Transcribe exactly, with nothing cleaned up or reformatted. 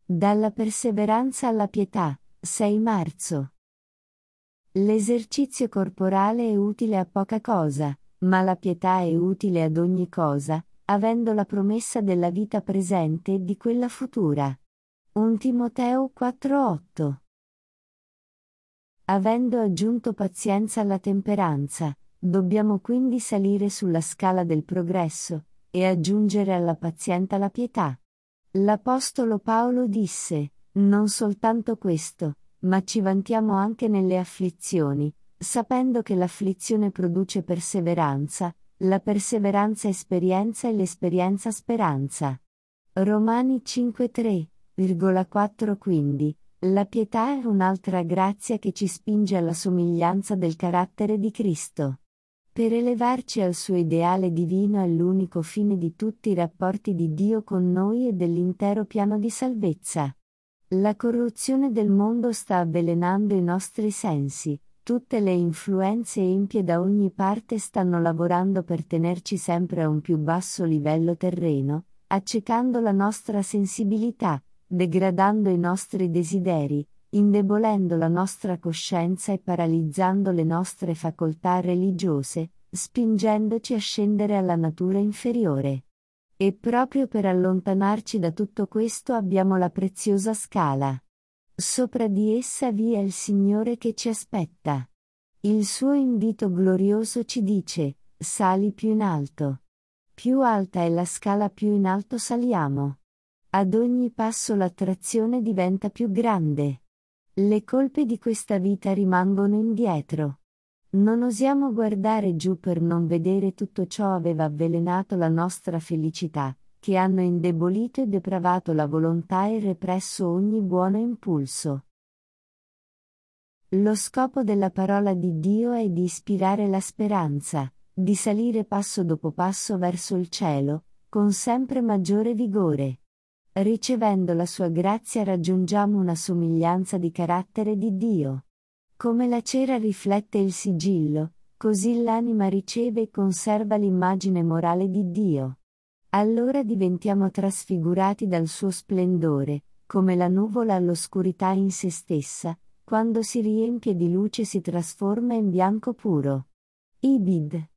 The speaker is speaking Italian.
Dalla perseveranza alla pietà, sei marzo. L'esercizio corporale è utile a poca cosa, ma la pietà è utile ad ogni cosa, avendo la promessa della vita presente e di quella futura. primo Timoteo quattro otto. Avendo aggiunto pazienza alla temperanza, dobbiamo quindi salire sulla scala del progresso, e aggiungere alla pazienza la pietà. L'Apostolo Paolo disse: non soltanto questo, ma ci vantiamo anche nelle afflizioni, sapendo che l'afflizione produce perseveranza, la perseveranza esperienza e l'esperienza speranza. Romani cinque tre quattro Quindi, la pietà è un'altra grazia che ci spinge alla somiglianza del carattere di Cristo. Per elevarci al suo ideale divino è l'unico fine di tutti i rapporti di Dio con noi e dell'intero piano di salvezza. La corruzione del mondo sta avvelenando i nostri sensi, tutte le influenze empie da ogni parte stanno lavorando per tenerci sempre a un più basso livello terreno, accecando la nostra sensibilità, degradando i nostri desideri, indebolendo la nostra coscienza e paralizzando le nostre facoltà religiose, spingendoci a scendere alla natura inferiore. E proprio per allontanarci da tutto questo abbiamo la preziosa scala. Sopra di essa vi è il Signore che ci aspetta. Il suo invito glorioso ci dice: sali più in alto. Più alta è la scala, più in alto saliamo. Ad ogni passo l'attrazione diventa più grande. Le colpe di questa vita rimangono indietro. Non osiamo guardare giù per non vedere tutto ciò aveva avvelenato la nostra felicità, che hanno indebolito e depravato la volontà e represso ogni buono impulso. Lo scopo della parola di Dio è di ispirare la speranza, di salire passo dopo passo verso il cielo, con sempre maggiore vigore. Ricevendo la sua grazia raggiungiamo una somiglianza di carattere di Dio. Come la cera riflette il sigillo, così l'anima riceve e conserva l'immagine morale di Dio. Allora diventiamo trasfigurati dal suo splendore, come la nuvola all'oscurità in se stessa, quando si riempie di luce si trasforma in bianco puro. Ibid.